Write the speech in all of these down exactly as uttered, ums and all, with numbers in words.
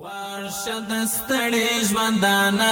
ورشد ستړي ژوندانا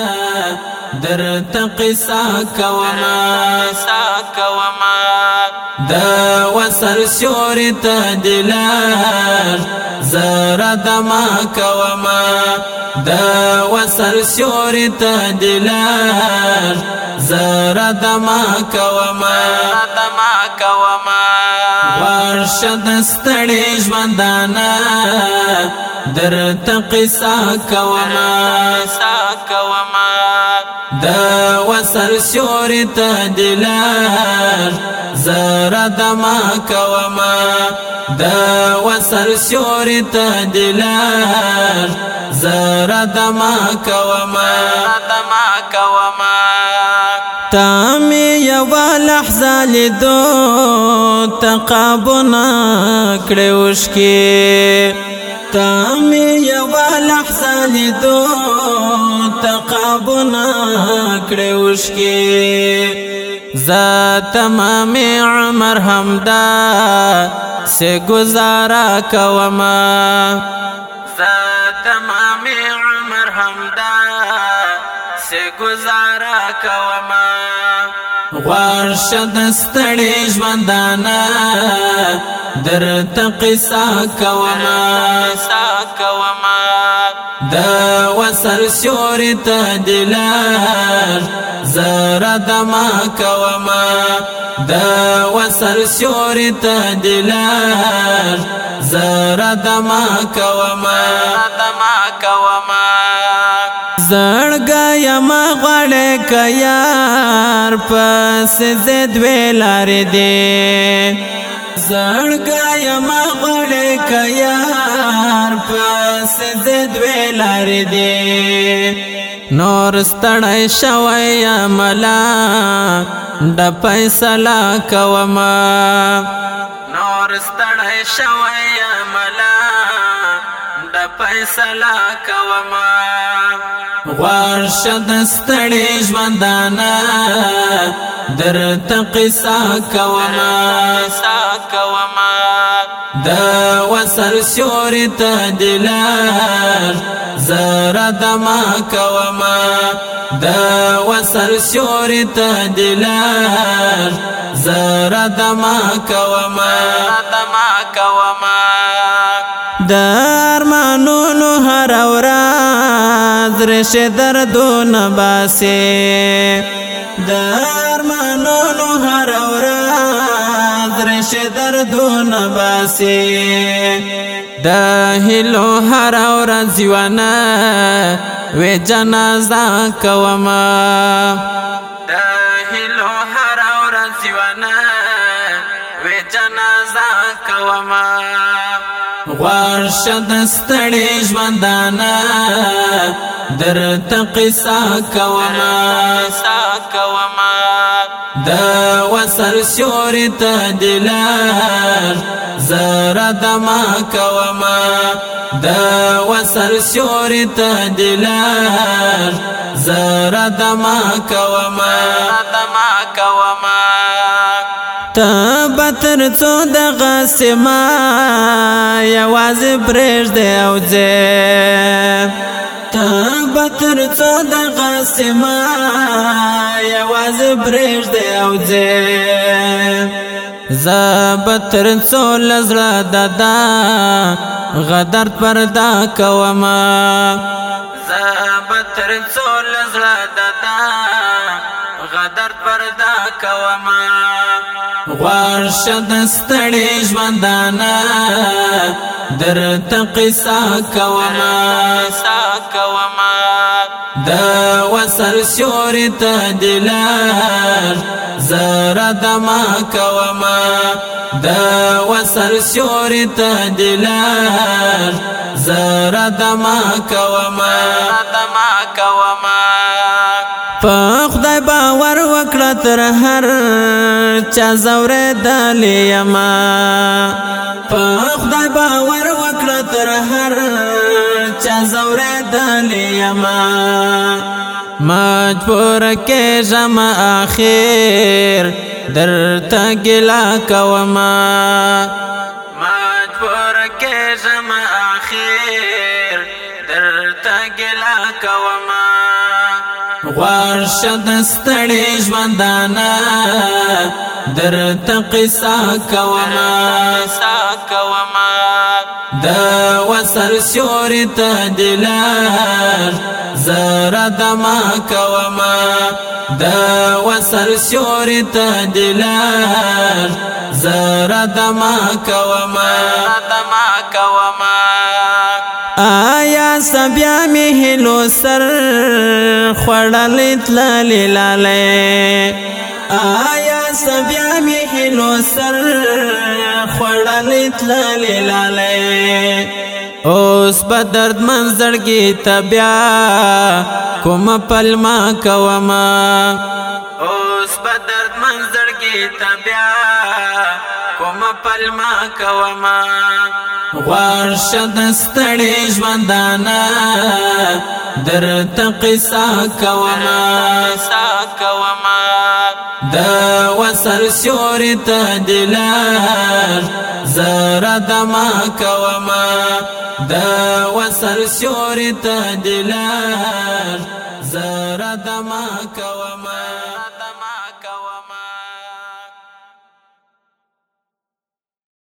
درته قصه کوما کوما د وصل سیوري ته دلار زرا دما کوما د وصل سیوري ته دلار زرا دما کوما دما کوما ورشد ستړي ژوندانا درته قصه کوما کوما د وصل سیوري ته دلار زرا دما کوما د وصل سیوري ته دلار زرا دما کوما دما کوما تامی یو لحظه لیدو تقابنا کړوشکی تامی یو لحظه لیدو تقابنا کړوشکی ذات تمام عمر همدا سے گزارا کوما ذات تمام عمر همدا سے گزارا کوما ورشد ستړي ژوندانا درته قصه کوما کوما د وصل سیوري ته دلار زرا دما کوما د وصل سیوري ته دلار زرا دما کوما دما کوما زړګا یما غړې کيار پس زید ویلار دې زړګا یما غړې کيار پس زید ویلار دې نور ستړی شوی عملا د فیصله کوما نور ستړی شوی عملا د فیصله کوما ورشد ستړي ژوندانا درته قصه کوما کوما د وصل سیوري ته دلار زرا دما کوما د وصل سیوري ته دلار زرا دما کوما دما کوما درمانونو هر ورځ رشه دردونه باسي درمانونو هر ورځ رشه دردونه باسي د هلو هر ورځ ونه و جنازه کوما د هلو هر ورځ ونه و جنازه کوما ورشد ستړي ژوندانا درته قصه کوما کوما د وصل سیوري ته دلار زرا دما کوما د وصل سیوري ته دلار زرا دما کوما دما کوما تبتر څو د غسما یواز برېژ دی او زه تبتر څو د غسما یواز برېژ دی او زه زبتر څو لزړه ددا غدر پردا کوما زبتر څو لزړه ددا غدر پردا کوما ورشد ستړي ژوندانا درته قصه کوما کوما د وصل سیوري ته دلار زرا دما کوما د وصل سیوري ته دلار زرا دما کوما دما کوما په خدای باور وکړه تر هر چا زوره دلیما په خدای باور وکړه تر هر چا زوره دلیما مجبور کې جما اخر درته ګلا کوما مجبور کې جما اخر درته ګیله کومه غوړ شه د ستړي ژوندانه درته قصه کومه د وصل سیوري ته دې لار زه دمه کومه د وصل سیوري ته دې لار زه دمه کومه آیا سبیا می هلو سر خوړلې تللې لاله آیا سبیا می هلو سر خوړلې تللې لاله اوس په درد منځړګي تبیا کوم پلما کوما اوس په درد منځړګي تبیا کوم پلما کوما غوړ شه د ستړي ژوندانه درته قصه کومه د وصل سیوري ته دې لار زه دمه کومه د وصل سیوري ته دې لار زه دمه کومه